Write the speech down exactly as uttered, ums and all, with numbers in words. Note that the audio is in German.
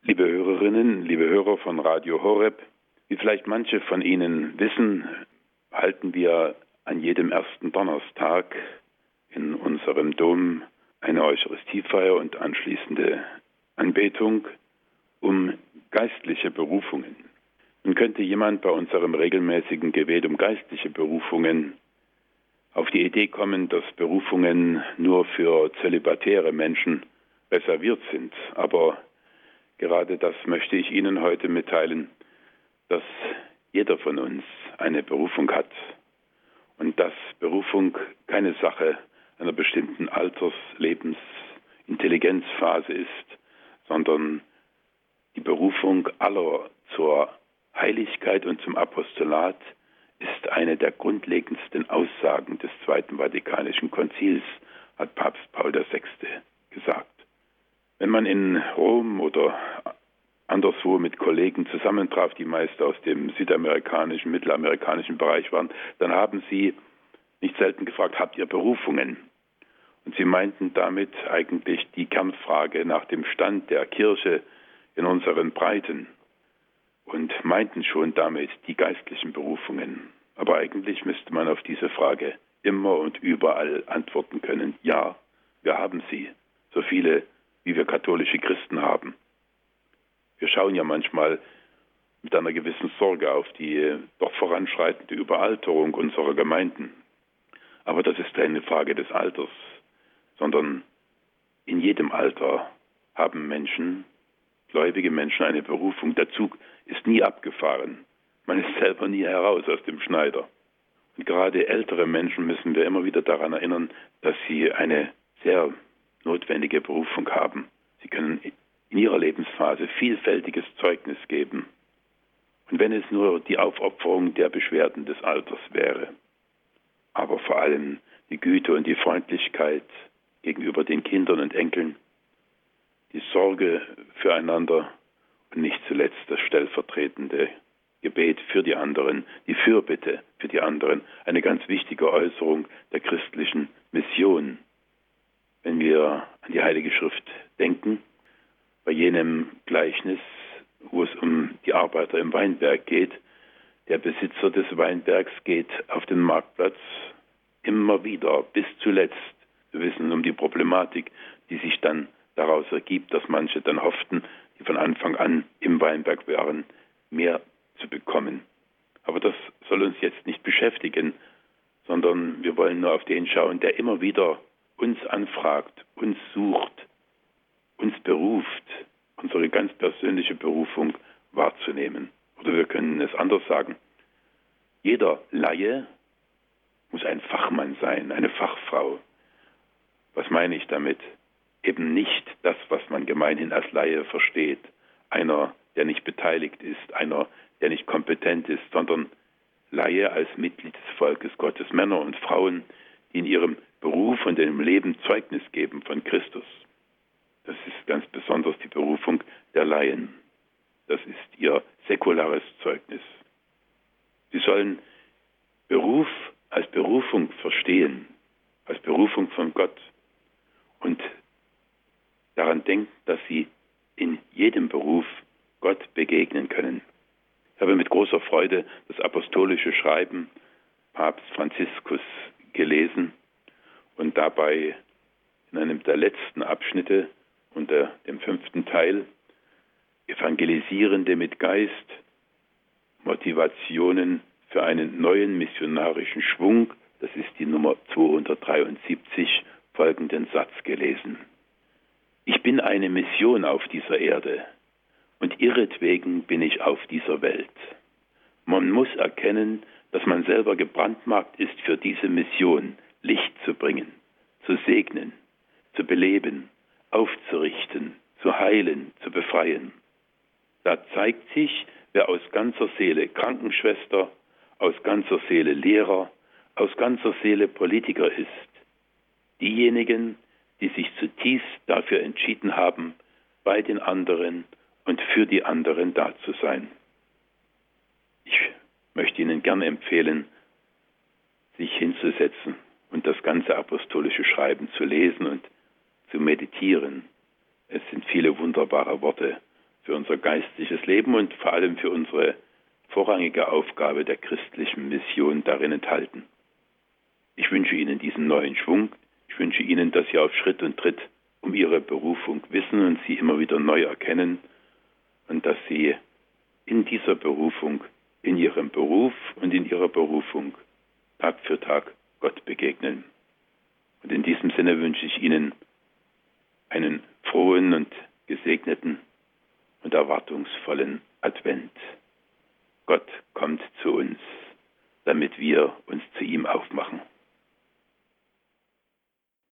Liebe Hörerinnen, liebe Hörer von Radio Horeb, wie vielleicht manche von Ihnen wissen, halten wir an jedem ersten Donnerstag in unserem Dom eine Eucharistiefeier und anschließende Anbetung um geistliche Berufungen. Nun könnte jemand bei unserem regelmäßigen Gebet um geistliche Berufungen auf die Idee kommen, dass Berufungen nur für zölibatäre Menschen reserviert sind. Aber gerade das möchte ich Ihnen heute mitteilen, dass jeder von uns eine Berufung hat und dass Berufung keine Sache einer bestimmten Alters-, Lebens-, Intelligenzphase ist, sondern die Berufung aller zur Heiligkeit und zum Apostolat ist eine der grundlegendsten Aussagen des Zweiten Vatikanischen Konzils, hat Papst Paul der Sechste gesagt. Wenn man in Rom oder anderswo mit Kollegen zusammentraf, die meist aus dem südamerikanischen, mittelamerikanischen Bereich waren, dann haben sie nicht selten gefragt, habt ihr Berufungen? Und sie meinten damit eigentlich die Kernfrage nach dem Stand der Kirche in unseren Breiten und meinten schon damit die geistlichen Berufungen. Aber eigentlich müsste man auf diese Frage immer und überall antworten können, ja, wir haben sie, so viele wie wir katholische Christen haben. Wir schauen ja manchmal mit einer gewissen Sorge auf die doch voranschreitende Überalterung unserer Gemeinden. Aber das ist keine Frage des Alters, sondern in jedem Alter haben Menschen, gläubige Menschen, eine Berufung. Der Zug ist nie abgefahren. Man ist selber nie heraus aus dem Schneider. Und gerade ältere Menschen müssen wir immer wieder daran erinnern, dass sie eine sehr notwendige Berufung haben. Sie können in ihrer Lebensphase vielfältiges Zeugnis geben. Und wenn es nur die Aufopferung der Beschwerden des Alters wäre, aber vor allem die Güte und die Freundlichkeit gegenüber den Kindern und Enkeln, die Sorge füreinander und nicht zuletzt das stellvertretende Gebet für die anderen, die Fürbitte für die anderen, eine ganz wichtige Äußerung der christlichen Mission. Wenn wir an die Heilige Schrift denken, bei jenem Gleichnis, wo es um die Arbeiter im Weinberg geht, der Besitzer des Weinbergs geht auf den Marktplatz immer wieder bis zuletzt. Wir wissen um die Problematik, die sich dann daraus ergibt, dass manche dann hofften, die von Anfang an im Weinberg waren, mehr zu bekommen. Aber das soll uns jetzt nicht beschäftigen, sondern wir wollen nur auf den schauen, der immer wieder uns anfragt, uns sucht, uns beruft, unsere ganz persönliche Berufung wahrzunehmen. Oder wir können es anders sagen. Jeder Laie muss ein Fachmann sein, eine Fachfrau. Was meine ich damit? Eben nicht das, was man gemeinhin als Laie versteht. Einer, der nicht beteiligt ist, einer, der nicht kompetent ist, sondern Laie als Mitglied des Volkes Gottes, Männer und Frauen, die in ihrem Beruf und im Leben Zeugnis geben von Christus. Das ist ganz besonders die Berufung der Laien. Das ist ihr säkulares Zeugnis. Sie sollen Beruf als Berufung verstehen, als Berufung von Gott und daran denken, dass sie in jedem Beruf Gott begegnen können. Ich habe mit großer Freude das apostolische Schreiben Papst Franziskus gelesen und dabei in einem der letzten Abschnitte unter dem fünften Teil Evangelisierende mit Geist, Motivationen für einen neuen missionarischen Schwung, das ist die Nummer zweihundertdreiundsiebzig, folgenden Satz gelesen. Ich bin eine Mission auf dieser Erde und ihretwegen bin ich auf dieser Welt. Man muss erkennen, dass man selber gebrandmarkt ist für diese Mission, Licht zu bringen, zu segnen, zu beleben, aufzurichten, zu heilen, zu befreien. Da zeigt sich, wer aus ganzer Seele Krankenschwester, aus ganzer Seele Lehrer, aus ganzer Seele Politiker ist. Diejenigen, die sich zutiefst dafür entschieden haben, bei den anderen und für die anderen da zu sein. Ich möchte Ihnen gerne empfehlen, sich hinzusetzen und das ganze apostolische Schreiben zu lesen und zu meditieren. Es sind viele wunderbare Worte für unser geistliches Leben und vor allem für unsere vorrangige Aufgabe der christlichen Mission darin enthalten. Ich wünsche Ihnen diesen neuen Schwung. Ich wünsche Ihnen, dass Sie auf Schritt und Tritt um Ihre Berufung wissen und sie immer wieder neu erkennen und dass Sie in dieser Berufung, in Ihrem Beruf und in Ihrer Berufung Tag für Tag Gott begegnen. Und in diesem Sinne wünsche ich Ihnen einen frohen und gesegneten und erwartungsvollen Advent. Gott kommt zu uns, damit wir uns zu ihm aufmachen.